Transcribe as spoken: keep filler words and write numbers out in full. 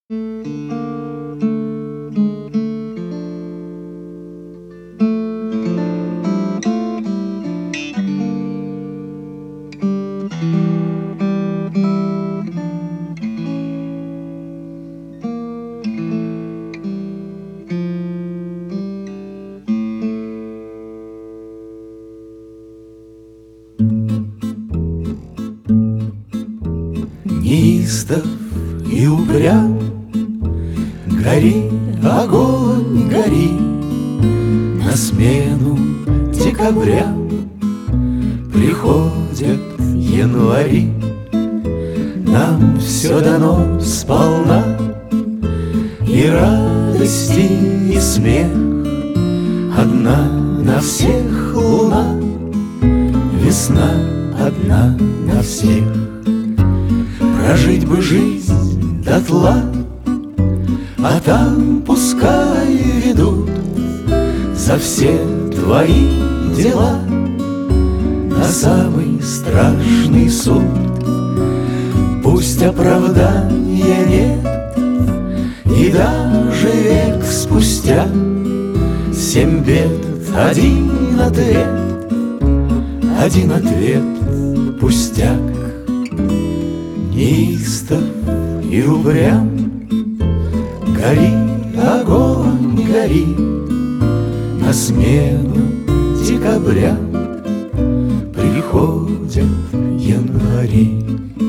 Неистов и упрям, гори, огонь, гори, на смену декабрям приходят январи. Нам все дано сполна, и радости, и смех, одна на всех луна, весна одна на всех. Прожить бы жизнь дотла, а там пускай ведут за все твои дела на самый страшный суд. Пусть оправдания нет, и даже век спустя семь бед, один ответ, один ответ пустяк. Неистов и упрям, гори, огонь, гори, на смену декабря приходят январи.